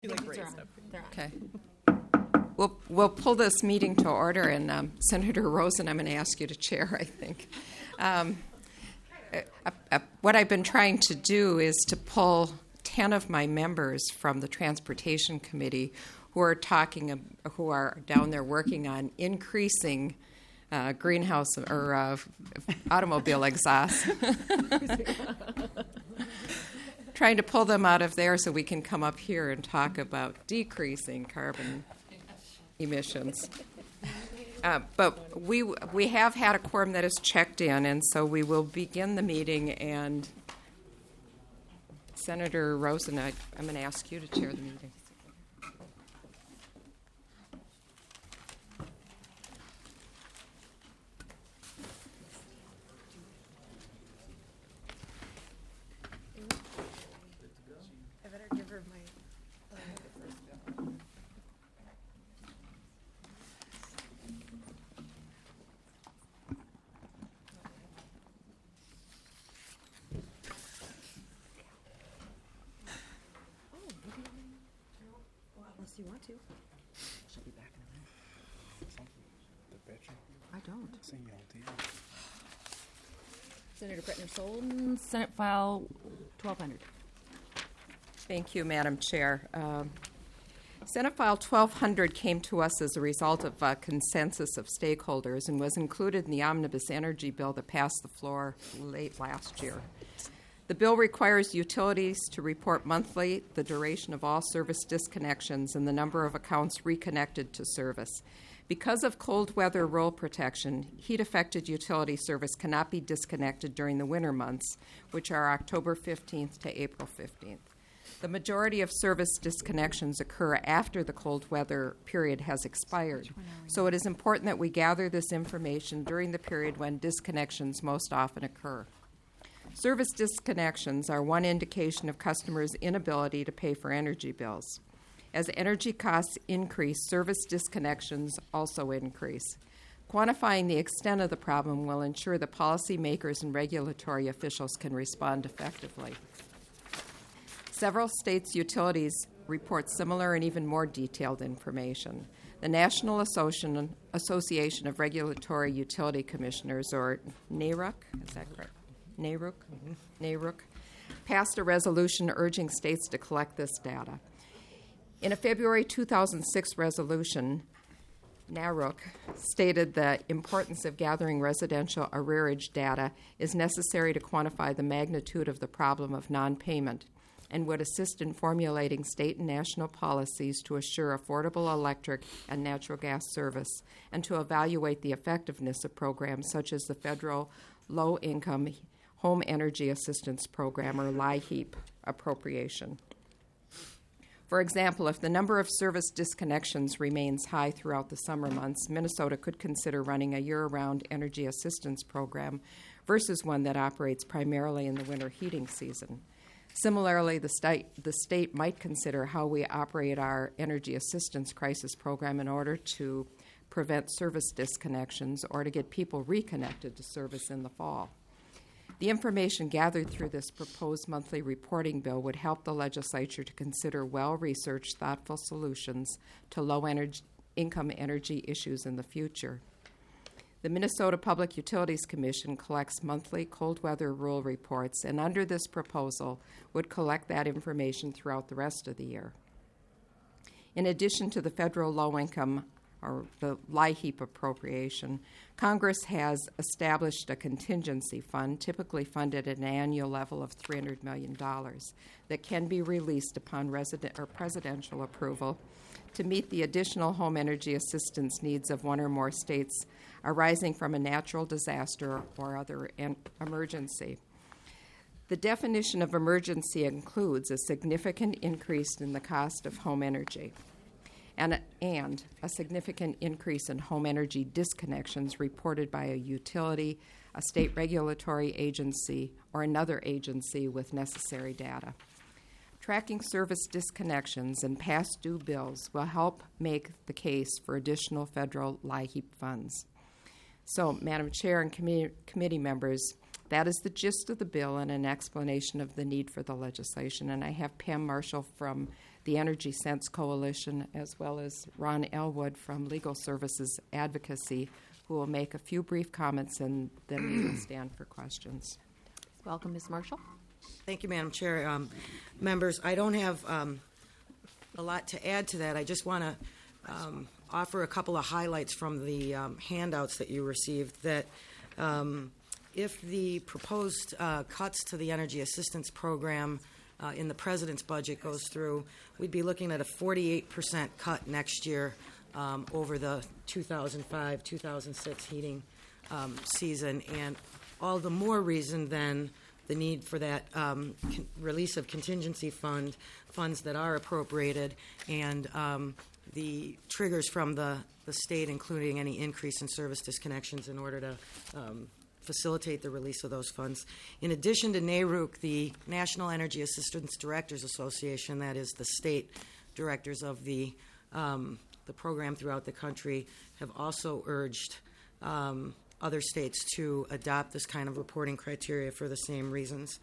Okay. We'll pull this meeting to order, and Senator Rosen, I'm going to ask you to chair, I think. What I've been trying to do is to pull 10 of my members from the Transportation Committee who are down there working on increasing greenhouse or automobile exhaust. Trying to pull them out of there so we can come up here and talk about decreasing carbon emissions. But we have had a quorum that is checked in, and so we will begin the meeting. And Senator Rosen, I'm going to ask you to chair the meeting. You want to? She'll be back in a minute. I don't. Senator Pretner-Solden, Senate File 1200. Thank you, Madam Chair. Senate File 1200 came to us as a result of a consensus of stakeholders and was included in the Omnibus Energy Bill that passed the floor late last year. The bill requires utilities to report monthly the duration of all service disconnections and the number of accounts reconnected to service. Because of cold weather rule protection, heat-affected utility service cannot be disconnected during the winter months, which are October 15th to April 15th. The majority of service disconnections occur after the cold weather period has expired, so it is important that we gather this information during the period when disconnections most often occur. Service disconnections are one indication of customers' inability to pay for energy bills. As energy costs increase, service disconnections also increase. Quantifying the extent of the problem will ensure that policymakers and regulatory officials can respond effectively. Several states' utilities report similar and even more detailed information. The National Association of Regulatory Utility Commissioners, or NARUC, is that correct? NARUC, passed a resolution urging states to collect this data. In a February 2006 resolution, NARUC stated the importance of gathering residential arrearage data is necessary to quantify the magnitude of the problem of non-payment and would assist in formulating state and national policies to assure affordable electric and natural gas service and to evaluate the effectiveness of programs such as the federal low-income Home Energy Assistance Program, or LIHEAP, appropriation. For example, if the number of service disconnections remains high throughout the summer months, Minnesota could consider running a year-round energy assistance program versus one that operates primarily in the winter heating season. Similarly, the state might consider how we operate our energy assistance crisis program in order to prevent service disconnections or to get people reconnected to service in the fall. The information gathered through this proposed monthly reporting bill would help the legislature to consider well-researched, thoughtful solutions to low-income energy issues in the future. The Minnesota Public Utilities Commission collects monthly cold weather rule reports, and under this proposal would collect that information throughout the rest of the year. In addition to the federal low-income or the LIHEAP appropriation, Congress has established a contingency fund, typically funded at an annual level of $300 million, that can be released upon presidential approval to meet the additional home energy assistance needs of one or more states arising from a natural disaster or other emergency. The definition of emergency includes a significant increase in the cost of home energy and a significant increase in home energy disconnections reported by a utility, a state regulatory agency, or another agency with necessary data. Tracking service disconnections and past due bills will help make the case for additional federal LIHEAP funds. So, Madam Chair and committee members, that is the gist of the bill and an explanation of the need for the legislation. And I have Pam Marshall from the Energy Sense Coalition, as well as Ron Elwood from Legal Services Advocacy, who will make a few brief comments, and then we will stand for questions. Welcome, Ms. Marshall. Thank you, Madam Chair. Members, I don't have a lot to add to that. I just want to offer a couple of highlights from the handouts that you received. That if the proposed cuts to the Energy Assistance Program in the President's budget goes through, we'd be looking at a 48% cut next year over the 2005-2006 heating season, and all the more reason then the need for that release of contingency funds that are appropriated, and the triggers from the state, including any increase in service disconnections in order to facilitate the release of those funds. In addition to NARUC, the National Energy Assistance Directors Association, that is the state directors of the program throughout the country, have also urged other states to adopt this kind of reporting criteria for the same reasons.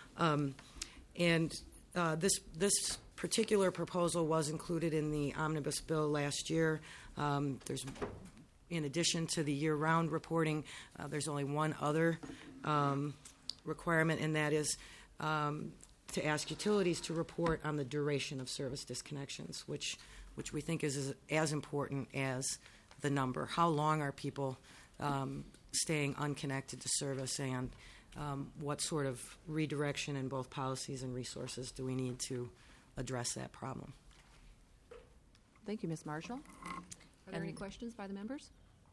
This particular proposal was included in the omnibus bill last year. There's, in addition to the year-round reporting, there's only one other requirement, and that is to ask utilities to report on the duration of service disconnections, which we think is as important as the number. How long are people staying unconnected to service, and what sort of redirection in both policies and resources do we need to address that problem? Thank you, Ms. Marshall. Are there any questions by the members?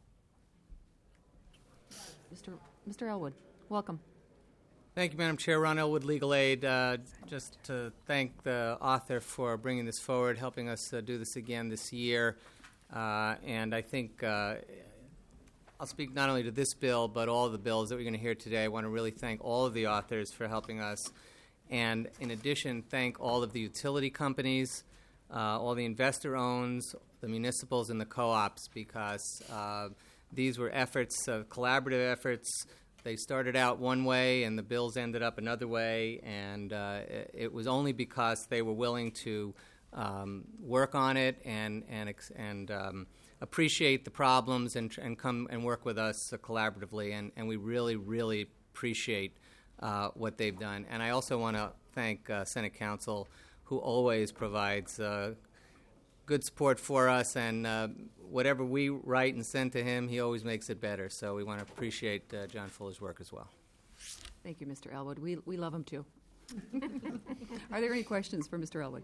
Mr. Elwood, welcome. Thank you, Madam Chair. Ron Elwood, Legal Aid. Just to thank the author for bringing this forward, helping us do this again this year. And I think I'll speak not only to this bill, but all of the bills that we're going to hear today. I want to really thank all of the authors for helping us. And in addition, thank all of the utility companies, all the investor-owns, the municipals, and the co-ops, because these were efforts, collaborative efforts. They started out one way, and the bills ended up another way, and it was only because they were willing to work on it and appreciate the problems and come and work with us collaboratively, and we really, really appreciate what they've done. And I also want to thank Senate Counsel, who always provides good support for us, and whatever we write and send to him, he always makes it better. So we want to appreciate John Fuller's work as well. Thank you, Mr. Elwood. We love him, too. Are there any questions for Mr. Elwood?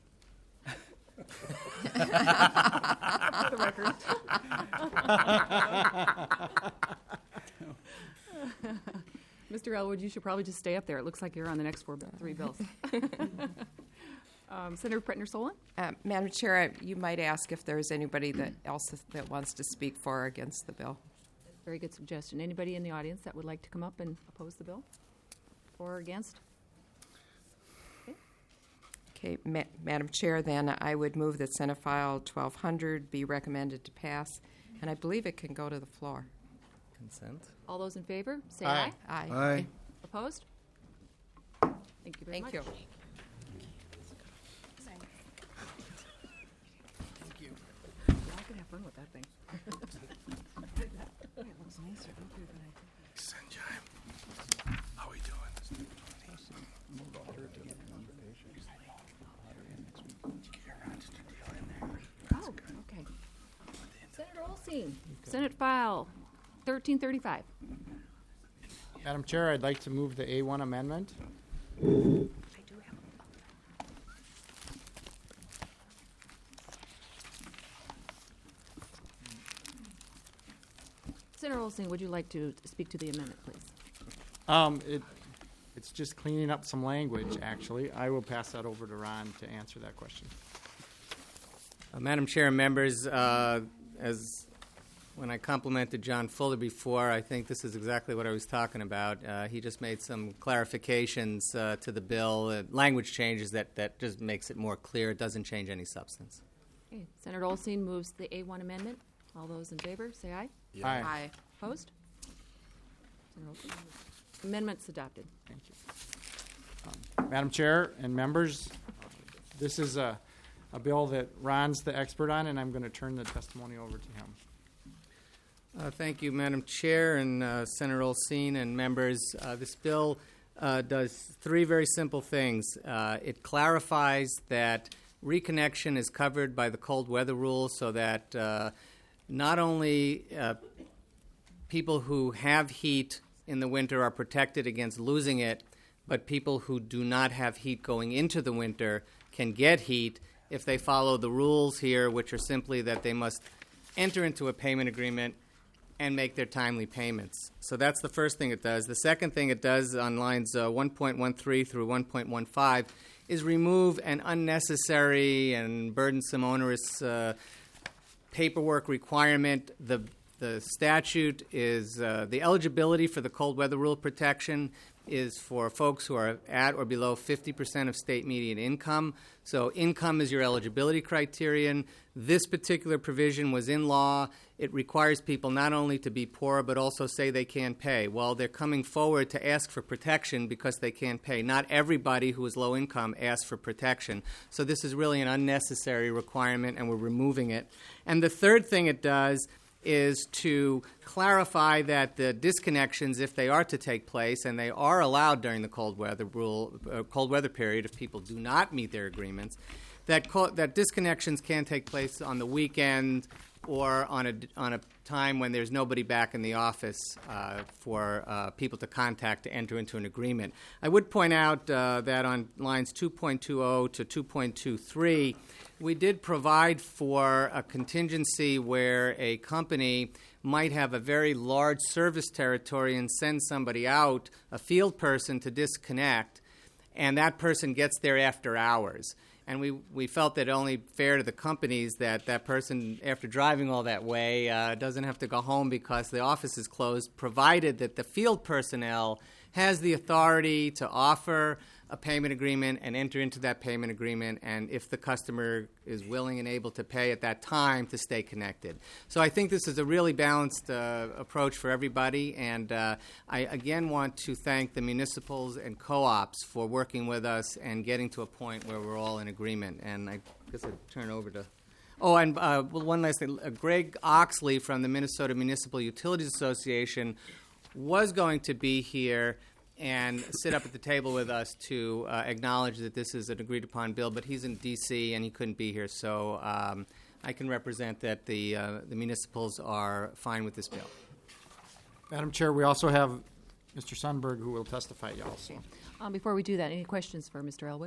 For the record. Mr. Elwood, you should probably just stay up there. It looks like you're on the next three bills. Senator Pretner-Solon? Madam Chair, you might ask if there's anybody else that wants to speak for or against the bill. Very good suggestion. Anybody in the audience that would like to come up and oppose the bill? For or against? Okay, Madam Chair, then I would move that Senate File 1200 be recommended to pass, and I believe it can go to the floor. Consent. All those in favor, say aye. Aye. Aye. Opposed? Thank you very much. Thank you. Y'all can have fun with that thing. It looks nicer, don't you? Sanjay, how are we doing? Oh, okay. Senator Olsen, Senate File 1335. Madam Chair, I'd like to move the A1 amendment. Senator Olsen, would you like to speak to the amendment, please? It's just cleaning up some language, actually. I will pass that over to Ron to answer that question. Madam Chair and members, as when I complimented John Fuller before, I think this is exactly what I was talking about. He just made some clarifications to the bill, language changes that just makes it more clear. It doesn't change any substance. Okay. Senator Olsen moves the A1 amendment. All those in favor, say aye. Aye. Aye. Opposed? Senator Olsen. Amendment's adopted. Thank you. Madam Chair and members, this is a a bill that Ron's the expert on, and I'm going to turn the testimony over to him. Thank you, Madam Chair and Senator Olsine and members. This bill does three very simple things. It clarifies that reconnection is covered by the cold weather rule so that not only people who have heat in the winter are protected against losing it, but people who do not have heat going into the winter can get heat if they follow the rules here, which are simply that they must enter into a payment agreement and make their timely payments. So that's the first thing it does. The second thing it does on lines 1.13 through 1.15 is remove an unnecessary and burdensome, onerous paperwork requirement. The statute is the eligibility for the cold weather rule protection is for folks who are at or below 50% of state median income. So income is your eligibility criterion. This particular provision was in law. It requires people not only to be poor but also say they can pay. Well, they're coming forward to ask for protection because they can't pay. Not everybody who is low income asks for protection. So this is really an unnecessary requirement, and we're removing it. And the third thing it does is to clarify that the disconnections, if they are to take place, and they are allowed during the cold weather period if people do not meet their agreements, that disconnections can take place on the weekend or on a time when there's nobody back in the office for people to contact to enter into an agreement. I would point out that on lines 2.20 to 2.23, we did provide for a contingency where a company might have a very large service territory and send somebody out, a field person, to disconnect, and that person gets there after hours. And we felt that only fair to the companies that that person, after driving all that way, doesn't have to go home because the office is closed, provided that the field personnel has the authority to offer a payment agreement and enter into that payment agreement, and if the customer is willing and able to pay at that time, to stay connected. So I think this is a really balanced approach for everybody, and I again want to thank the municipals and co-ops for working with us and getting to a point where we're all in agreement. And I guess I'd turn over to... Oh, and one last thing. Greg Oxley from the Minnesota Municipal Utilities Association was going to be here and sit up at the table with us to acknowledge that this is an agreed-upon bill, but he's in D.C. and he couldn't be here, so I can represent that the municipals are fine with this bill. Madam Chair, we also have Mr. Sundberg, who will testify also. Before we do that, any questions for Mr. Elwood?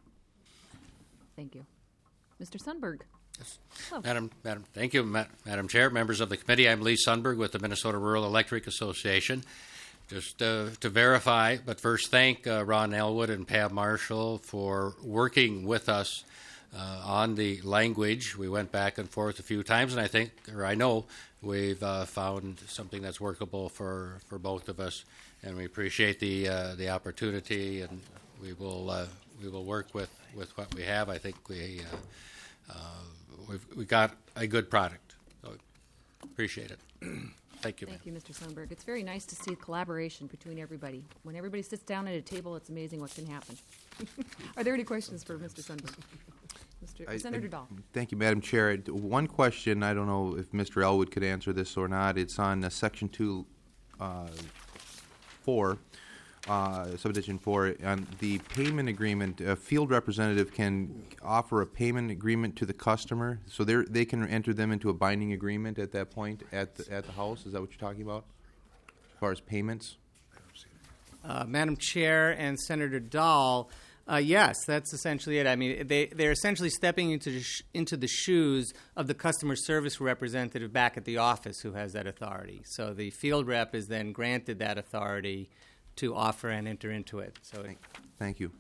Thank you. Mr. Sundberg. Yes. Oh. Madam, thank you, Madam Chair, members of the committee. I'm Lee Sundberg with the Minnesota Rural Electric Association. Just to verify, but first thank Ron Elwood and Pam Marshall for working with us on the language. We went back and forth a few times, and I know we've found something that's workable for both of us, and we appreciate the opportunity, and we will work with what we have. I think we got a good product. So appreciate it. Thank you, ma'am. Thank you, Mr. Sundberg. It's very nice to see collaboration between everybody. When everybody sits down at a table, it's amazing what can happen. Are there any questions for Mr. Sundberg? Senator Dahl. Thank you, Madam Chair. One question, I don't know if Mr. Elwood could answer this or not. It's on Section 2, 4, Subdivision 4. On the payment agreement, a field representative can offer a payment agreement to the customer, so they can enter them into a binding agreement at that point at the house. Is that what you're talking about, as far as payments? Madam Chair and Senator Dahl, yes, that's essentially it. I mean, they're essentially stepping into the shoes of the customer service representative back at the office who has that authority. So the field rep is then granted that authority to offer and enter into it. So Thank you.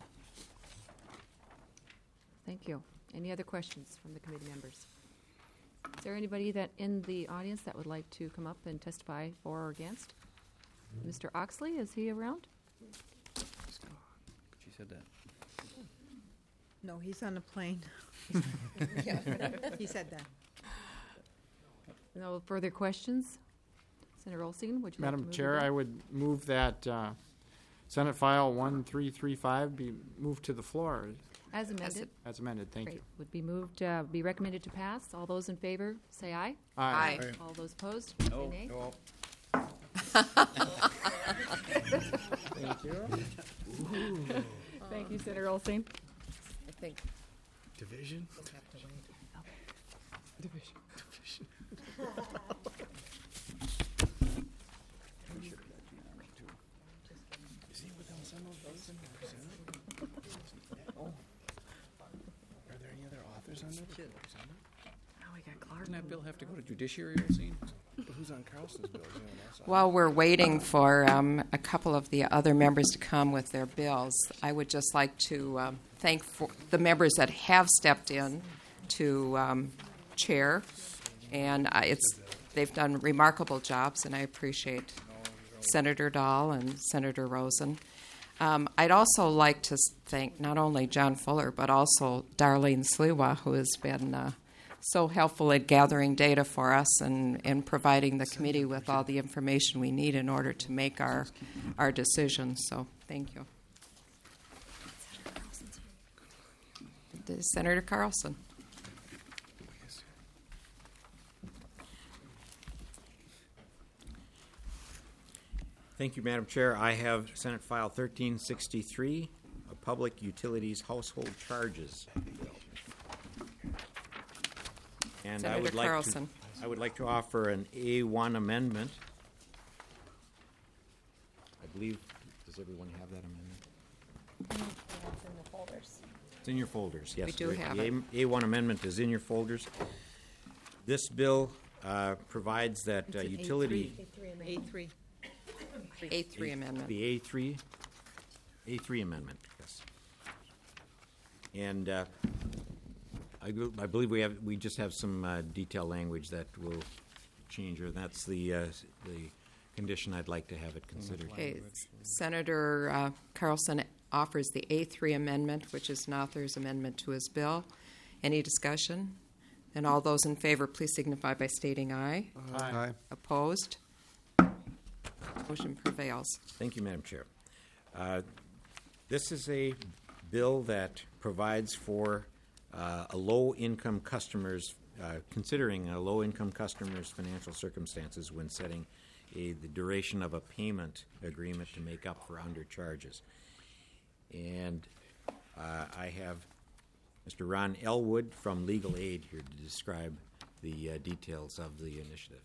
Thank you. Any other questions from the committee members? Is there anybody that in the audience that would like to come up and testify for or against? Mr. Oxley, is he around? She said that. No, he's on a plane. He said that. No further questions? Senator Olsine, would you like to Madam move Chair, the bill? I would move that Senate File 1335 be moved to the floor. As amended. As amended, thank Great. you. Would be moved, be recommended to pass. All those in favor, say aye. Aye. All those opposed, say nay. Thank you. Thank you, Senator Olstein. I think Division? Are there any other authors on that? Now we got Clark. Doesn't that bill have to go to judiciary, Olsine? But who's on Carlson's bill? Is anyone else on? while we're waiting for a couple of the other members to come with their bills, I would just like to thank the members that have stepped in to chair, and they've done remarkable jobs, and I appreciate Senator Dahl and Senator Rosen. I'd also like to thank not only John Fuller, but also Darlene Sliwa, who has been so helpful at gathering data for us and providing the committee with all the information we need in order to make our decisions. So thank you. Senator Carlson. Thank you, Madam Chair. I have Senate File 1363, a Public Utilities Household Charges Bill. And Senator Carlson. I would like to offer an A1 amendment. I believe, does everyone have that amendment? It's in your folders, yes. We do have the it. A1 amendment is in your folders. This bill provides that utility... A3. A3 amendment. The A3 amendment, yes. And I believe we just have some detailed language that will change, or that's the condition I'd like to have it considered. Okay. Senator Carlson offers the A3 amendment, which is an author's amendment to his bill. Any discussion? And all those in favor, please signify by stating aye. Aye. Opposed? Motion prevails. Thank you, Madam Chair. This is a bill that provides for a low-income customer's, considering a low-income customer's financial circumstances when setting the duration of a payment agreement to make up for undercharges. And I have Mr. Ron Elwood from Legal Aid here to describe the details of the initiative.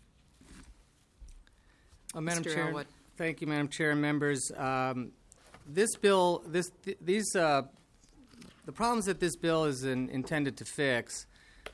Madam Mr. Chair, Elwood. thank you, Madam Chair and members. This bill, the problems that this bill is intended to fix,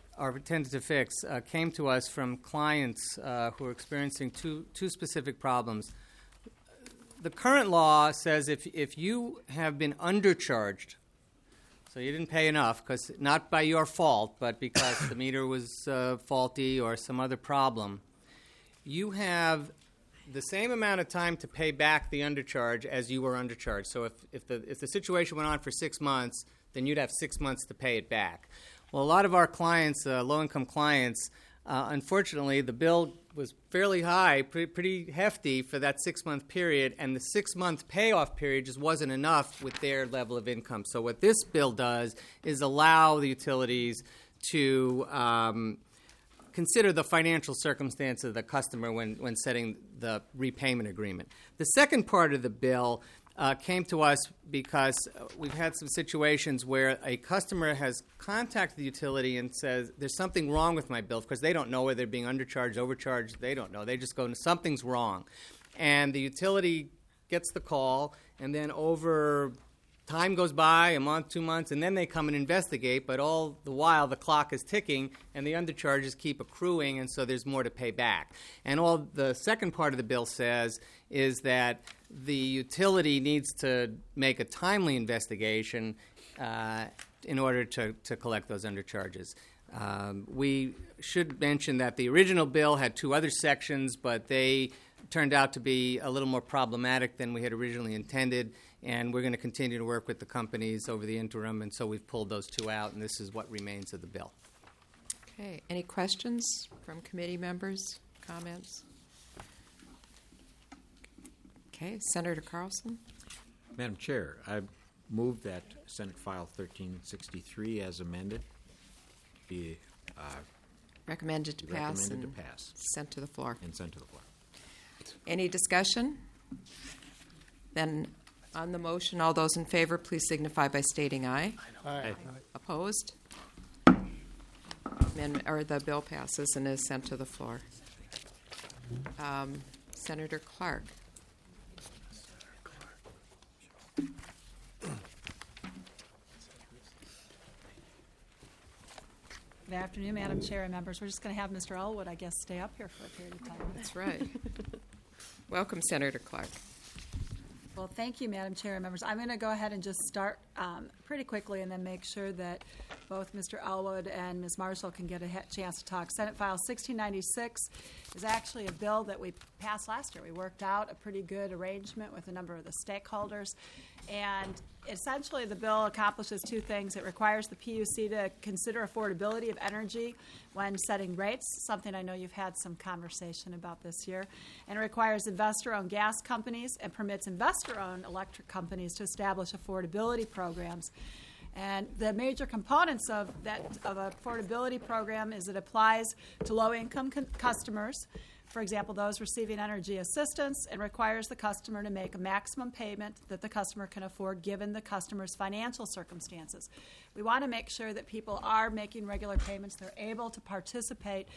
came to us from clients who are experiencing two specific problems. The current law says if you have been undercharged, so you didn't pay enough, because not by your fault, but because the meter was faulty or some other problem, you have the same amount of time to pay back the undercharge as you were undercharged. So if the situation went on for 6 months, then you'd have 6 months to pay it back. Well, a lot of our clients, low-income clients, unfortunately, the bill was fairly high, pretty hefty for that 6-month period, and the 6-month payoff period just wasn't enough with their level of income. So what this bill does is allow the utilities to consider the financial circumstance of the customer when setting the repayment agreement. The second part of the bill came to us because we've had some situations where a customer has contacted the utility and says, there's something wrong with my bill, because they don't know whether they're being undercharged, overcharged, they don't know. They just go, something's wrong. And the utility gets the call, and then over time goes by, a month, 2 months, and then they come and investigate, but all the while the clock is ticking and the undercharges keep accruing, and so there's more to pay back. And all the second part of the bill says is that the utility needs to make a timely investigation in order to collect those undercharges. We should mention that the original bill had 2 other sections, but they turned out to be a little more problematic than we had originally intended, and we're going to continue to work with the companies over the interim, and so we've pulled those 2 out, and this is what remains of the bill. Okay. Any questions from committee members? Comments? Okay. Senator Carlson. Madam Chair, move that Senate File 1363 as amended be Recommended to pass recommended and to pass sent to the floor. and sent to the floor. Any discussion? Then, on the motion, all those in favor, please signify by stating aye. Aye. Opposed? The bill passes and is sent to the floor. Senator Clark. Good afternoon, Madam Chair and members. We're just going to have Mr. Elwood, I guess, stay up here for a period of time. That's right. Welcome, Senator Clark. Well, thank you, Madam Chair and members. I'm going to go ahead and just start pretty quickly and then make sure that both Mr. Elwood and Ms. Marshall can get a chance to talk. Senate File 1696 is actually a bill that we passed last year. We worked out a pretty good arrangement with a number of the stakeholders. And essentially, the bill accomplishes two things. It requires the PUC to consider affordability of energy when setting rates, something I know you've had some conversation about this year. And it requires investor-owned gas companies and permits investor-owned electric companies to establish affordability programs. And the major components of an affordability program is it applies to low-income customers, for example, those receiving energy assistance, and requires the customer to make a maximum payment that the customer can afford given the customer's financial circumstances. We want to make sure that people are making regular payments, they're able to participate,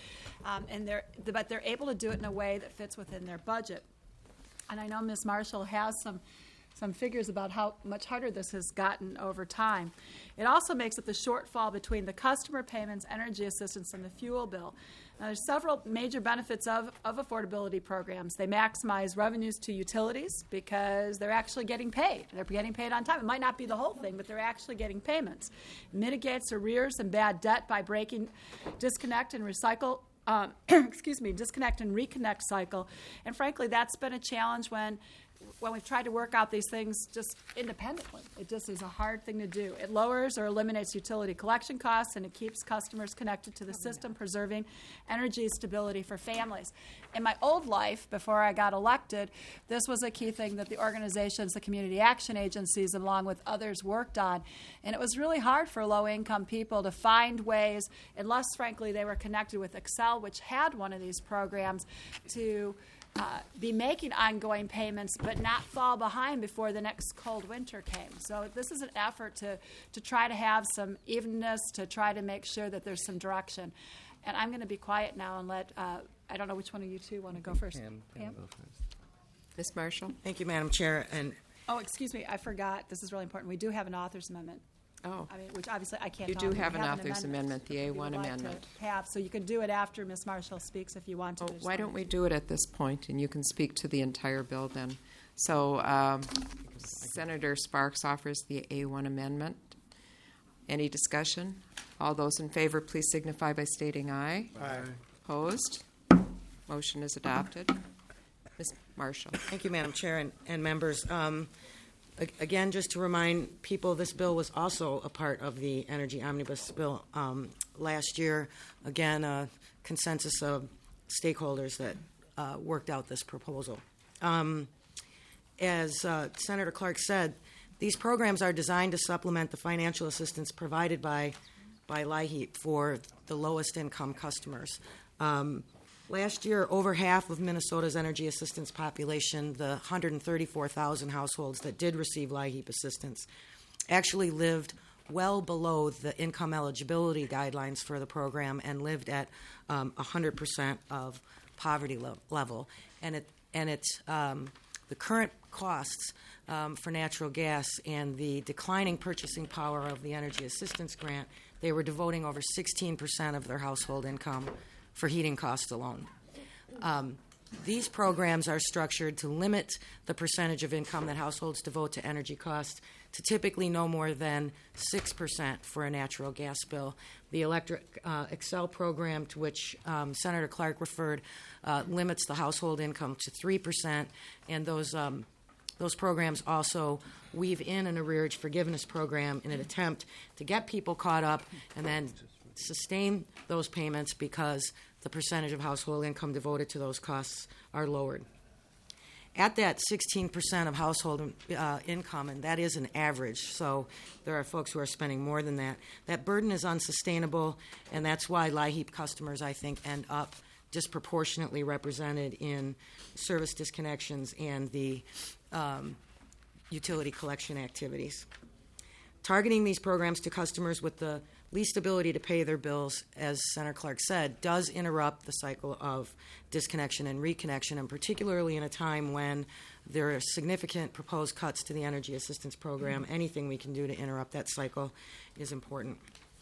but they're able to do it in a way that fits within their budget. And I know Ms. Marshall has some figures about how much harder this has gotten over time. It also makes up the shortfall between the customer payments, energy assistance, and the fuel bill. Now, there's several major benefits of affordability programs. They maximize revenues to utilities because they're actually getting paid. They're getting paid on time. It might not be the whole thing, but they're actually getting payments. It mitigates arrears and bad debt by breaking disconnect and recycle disconnect and reconnect cycle. And frankly, that's been a challenge when we've tried to work out these things just independently. It just is a hard thing to do. It lowers or eliminates utility collection costs, and it keeps customers connected to the system, preserving energy stability for families. In my old life, before I got elected, this was a key thing that the organizations, the community action agencies, along with others, worked on. And it was really hard for low-income people to find ways, unless, frankly, they were connected with Excel, which had one of these programs, to be making ongoing payments but not fall behind before the next cold winter came. So this is an effort to try to have some evenness, to try to make sure that there's some direction. And I'm going to be quiet now and let, I don't know which one of you two want to go first. Pam? Ms. Marshall? Thank you, Madam Chair. And Oh, excuse me, I forgot. This is really important. We do have an author's amendment. Oh. I mean, which obviously I can't. You do talk, but have we an author's amendment, the that we A1 would like amendment. to have. So you could do it after Ms. Marshall speaks if you want to. Why don't we do it at this point, and you can speak to the entire bill then. So Senator Sparks offers the A1 amendment. Any discussion? All those in favor, please signify by stating aye. Aye. Opposed? Motion is adopted. Ms. Marshall. Thank you, Madam Chair and members. Again, just to remind people, this bill was also a part of the Energy Omnibus Bill last year. Again, a consensus of stakeholders that worked out this proposal. As Senator Clark said, these programs are designed to supplement the financial assistance provided by LIHEAP for the lowest income customers. Last year, over half of Minnesota's energy assistance population, the 134,000 households that did receive LIHEAP assistance, actually lived well below the income eligibility guidelines for the program and lived at 100% of poverty level. And the current costs for natural gas and the declining purchasing power of the energy assistance grant, they were devoting over 16% of their household income for heating costs alone. These programs are structured to limit the percentage of income that households devote to energy costs to typically no more than 6% for a natural gas bill. The Electric Excel program, to which Senator Clark referred, limits the household income to 3%, and those programs also weave in an arrearage forgiveness program in an attempt to get people caught up and then sustain those payments because the percentage of household income devoted to those costs are lowered. at that 16% of household income, and that is an average, so there are folks who are spending more than that. That burden is unsustainable, and that's why LIHEAP customers, I think, end up disproportionately represented in service disconnections and the utility collection activities. Targeting these programs to customers with the least ability to pay their bills, as Senator Clark said, does interrupt the cycle of disconnection and reconnection, and particularly in a time when there are significant proposed cuts to the energy assistance program. Anything we can do to interrupt that cycle is important.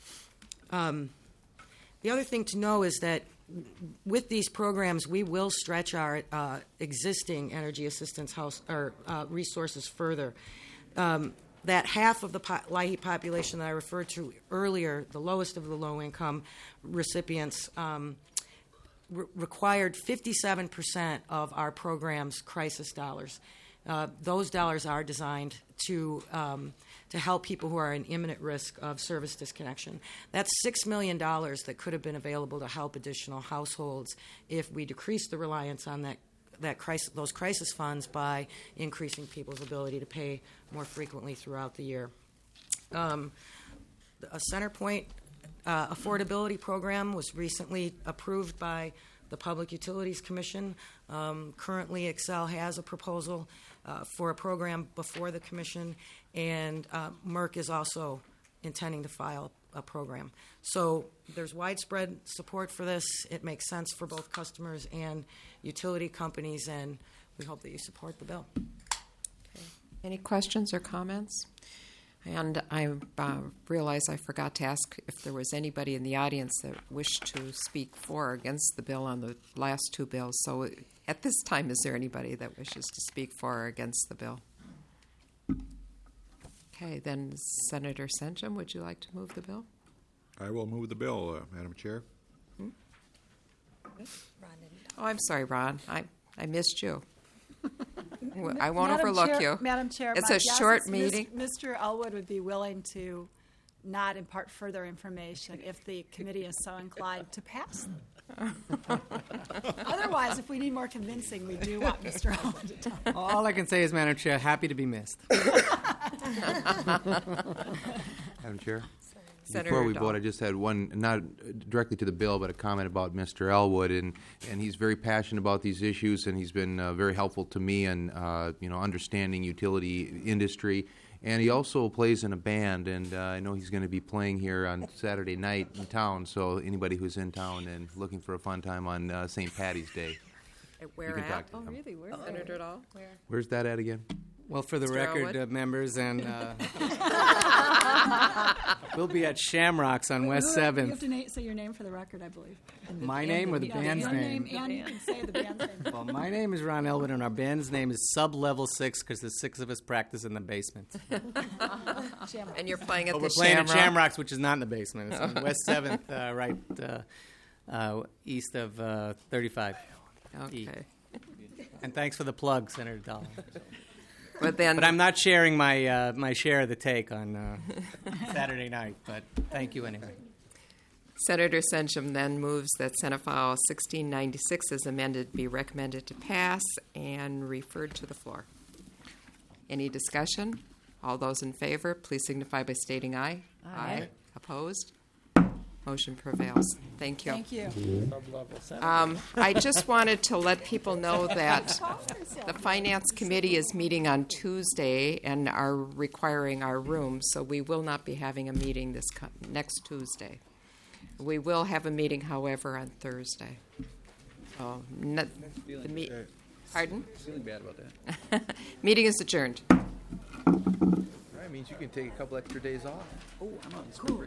The other thing to know is that with these programs, we will stretch our existing energy assistance resources further. That half of the LIHEAP population that I referred to earlier, the lowest of the low-income recipients, required 57% of our program's crisis dollars. Those dollars are designed to help people who are in imminent risk of service disconnection. That's $6 million that could have been available to help additional households if we decrease the reliance on those crisis funds by increasing people's ability to pay more frequently throughout the year. A CenterPoint affordability program was recently approved by the Public Utilities Commission. Currently, Excel has a proposal for a program before the Commission, and MERC is also intending to file a program. So there's widespread support for this. It makes sense for both customers and utility companies, and we hope that you support the bill. Okay. Any questions or comments? And I realize I forgot to ask if there was anybody in the audience that wished to speak for or against the bill on the last two bills. So at this time, is there anybody that wishes to speak for or against the bill? Okay, then Senator Senchum, would you like to move the bill? I will move the bill, Madam Chair. Oh, I'm sorry, Ron. I missed you. I won't Madam overlook Chair, you. Madam Chair, it's my a guess short is meeting. Mr. Elwood would be willing to not impart further information if the committee is so inclined to pass them. Otherwise, if we need more convincing, we do want Mr. Elwood to talk. All I can say is, Madam Chair, happy to be missed. Madam Chair? Senator Before we Dahl. vote, I just had one, not directly to the bill, but a comment about Mr. Elwood, and he's very passionate about these issues, and he's been very helpful to me in understanding utility industry. And he also plays in a band, and I know he's going to be playing here on Saturday night in town. So anybody who's in town and looking for a fun time on St. Patty's Day, Where you can at? talk to Oh, him. really? Where? Senator Dahl? Where? Where's that at again? Well, for the Mr. record, Elwood? members, and we'll be at Shamrocks on West You 7th. have to say your name for the record, I believe. My name or the band's your name? and you can say the band's name. Well, my name is Ron Elwood, and our band's name is Sub-Level 6 because the six of us practice in the basement. And you're playing at But the we're playing Shamrock? at Shamrocks, which is not in the basement. It's on West 7th, right east of 35. Okay. And thanks for the plug, Senator Dahl. But I'm not sharing my my share of the take on Saturday night, but thank you anyway. Senator Senchum then moves that Senate File 1696 as amended be recommended to pass and referred to the floor. Any discussion? All those in favor, please signify by stating aye. Aye. Opposed? Motion prevails. Thank you. Thank you. I just wanted to let people know that the Finance Committee is meeting on Tuesday and are requiring our room, so we will not be having a meeting next Tuesday. We will have a meeting, however, on Thursday. So, pardon? Feeling bad about that. Meeting is adjourned. That means you can take a couple extra days off. Oh, I'm on.